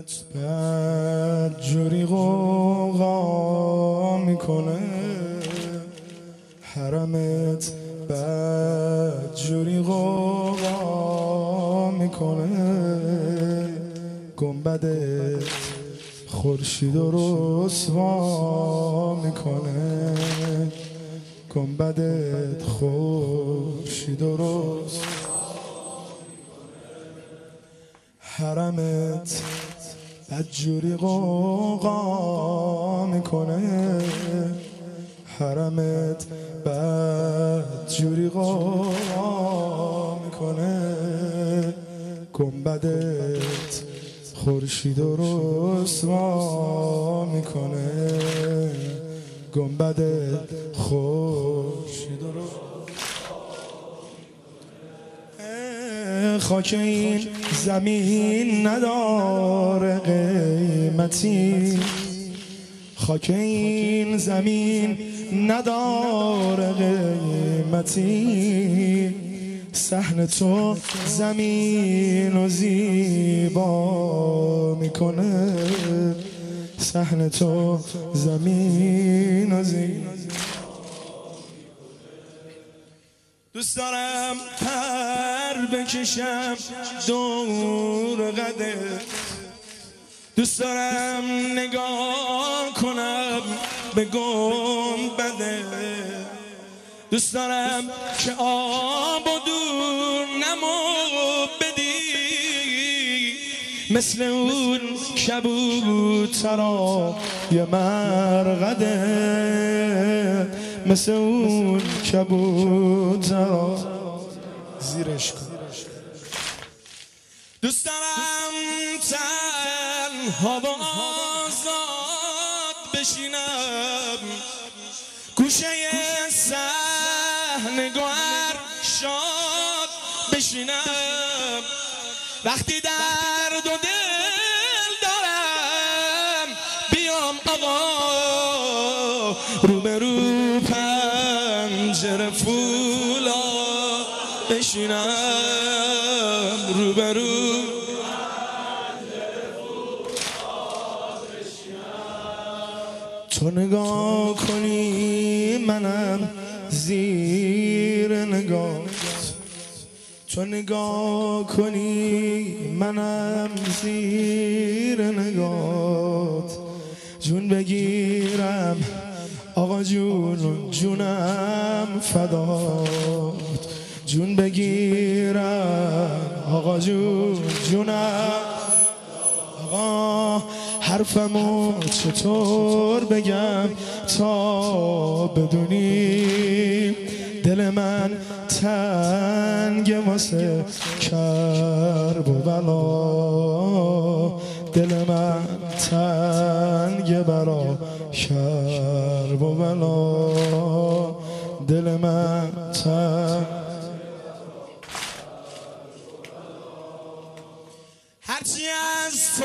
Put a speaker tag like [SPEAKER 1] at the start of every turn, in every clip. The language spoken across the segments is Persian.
[SPEAKER 1] بدجوری غوغا میکنه، حرمت بدجوری غوغا میکنه، گنبدت خورشید و رسوا میکنه، گنبدت خورشید و رسوا، حرمت بدجوری غوغا میکنه، حرمت بدجوری غوغا میکنه، گنبدت خورشید و رسوا میکنه، گنبدت خورشید و رسوا. خاک این زمین نداره قیمتی، خاک این زمین نداره قیمتی، صحن تو زمین و زیبا میکنه، صحن تو زمین و زیبا. دوست دارم پر بکشم دور قدت، دوست دارم نگاه کنم به گنبدت، دوست دارم که آب و دور نمو بدی، مثل اون کبوترا یه مرقده، مثل اون کبوترا زیرش کن. دوست دارم تنها و آزاد بشینم، گوشه صحنه گوهر شاد بشینم، وقتی درد و دل دارم بیام آقا روبرو پنجره فولا بشینم، روبرو تو نگاه کنی منم زیر نگاهت، تو نگاه کنی منم زیر نگاهت، جون بگیرم آقا جون جونم فدات، جون بگیرم آقا جون جونم. آقا حرفمو چطور بگم تا بدونی دل من تنگ واسه کرب و بلا، دل من تنگ برا کرب و بلا، دل من تنگ. هرچی از تو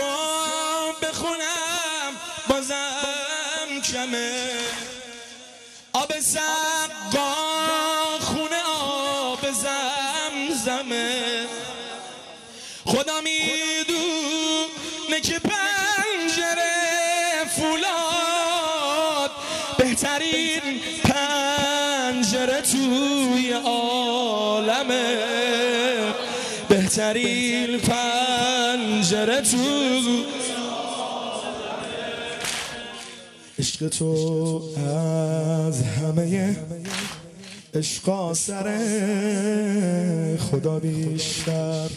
[SPEAKER 1] بخونم بازم کمه، آب سقا خونه آب زمزمه، خدا میدونه که پنجره فولاد بهترین پنجره توی عالمه، بهترین پنجره تو. عشق تو از همه عشقا سره، خدا بیشتر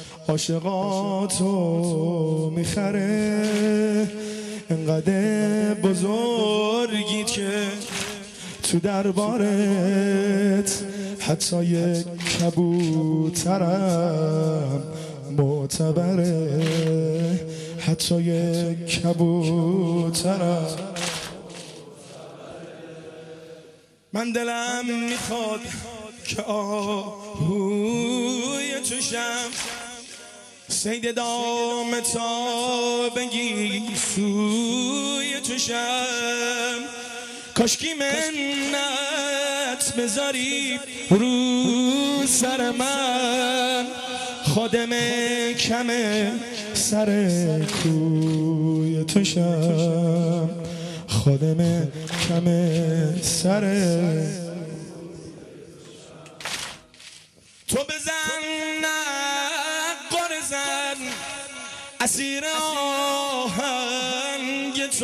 [SPEAKER 1] عاشقاتو میخره، انقدر بزرگی که تو دربارت حتی یک کبوترم معتبره، حتی یک کبوترم. من دلم میخواد که آهوی توشم، صید دام تا بگی سوی توشم، کاشکی منت بذاری رو سر من، خادم کم سر کوی تو شم، خادم کم سر تو بزن نقار زن اسیر آهنگ تو،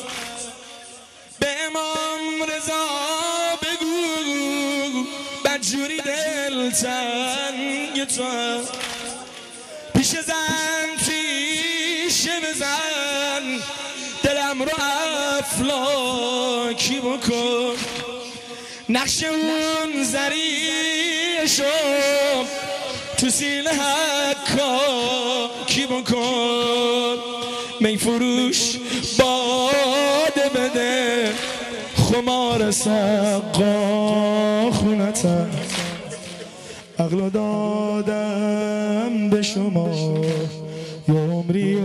[SPEAKER 1] به امام رضا بگو بدجوری دلتنگ تو، پیش زن پیشه بزن دلم رو افلاکی بکن، نقش اون زریشو تو سینه حکاکی بکن، می فروش باده بده خمار سقا خونتم، عقل دادم به شما یه عمری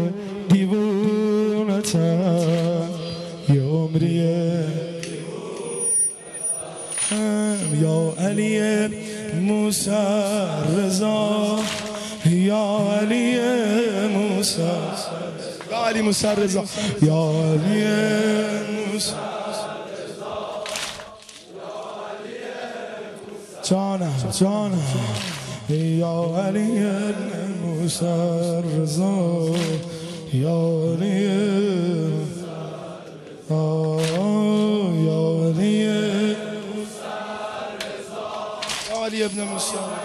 [SPEAKER 1] دیوونتم، یه عمری یا علی موسی رضا، یا علی موسی، یا علی موسی رضا، یا علی موسی جانم جانم، یا علی موسی رضا، یا علی یا علی ابن موسی.